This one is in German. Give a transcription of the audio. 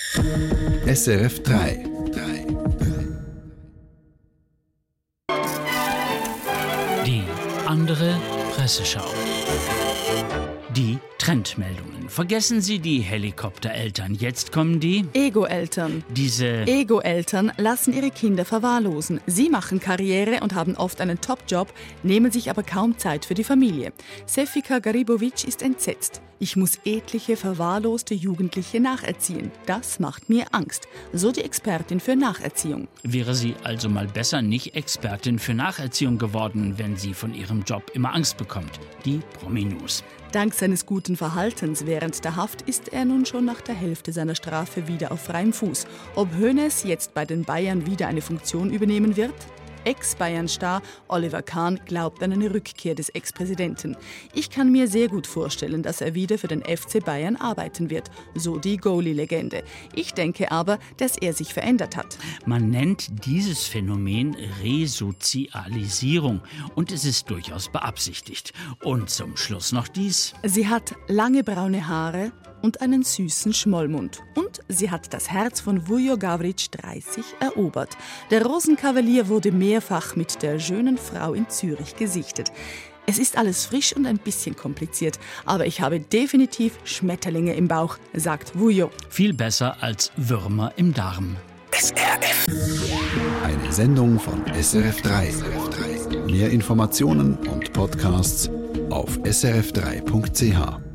SRF 3. Die andere Presseschau. Die Trendmeldungen. Vergessen Sie die Helikoptereltern. Jetzt kommen die Ego-Eltern. Ego-Eltern lassen ihre Kinder verwahrlosen. Sie machen Karriere und haben oft einen Top-Job, nehmen sich aber kaum Zeit für die Familie. Sefika Garibovic ist entsetzt. Ich muss etliche verwahrloste Jugendliche nacherziehen. Das macht mir Angst. So die Expertin für Nacherziehung. Wäre sie also mal besser nicht Expertin für Nacherziehung geworden, wenn sie von ihrem Job immer Angst bekommt. Die Promi-News. Dank seines guten Verhaltens während der Haft ist er nun schon nach der Hälfte seiner Strafe wieder auf freiem Fuß. Ob Hoeneß jetzt bei den Bayern wieder eine Funktion übernehmen wird? Ex-Bayern-Star Oliver Kahn glaubt an eine Rückkehr des Ex-Präsidenten. Ich kann mir sehr gut vorstellen, dass er wieder für den FC Bayern arbeiten wird, so die Goalie-Legende. Ich denke aber, dass er sich verändert hat. Man nennt dieses Phänomen Resozialisierung und es ist durchaus beabsichtigt. Und zum Schluss noch dies. Sie hat lange braune Haare und einen süßen Schmollmund. Und sie hat das Herz von Vujo Gavrić 30 erobert. Der Rosenkavalier wurde mehrfach mit der schönen Frau in Zürich gesichtet. Es ist alles frisch und ein bisschen kompliziert, aber ich habe definitiv Schmetterlinge im Bauch, sagt Vujo. Viel besser als Würmer im Darm. SRF. Eine Sendung von SRF 3. Mehr Informationen und Podcasts auf srf3.ch.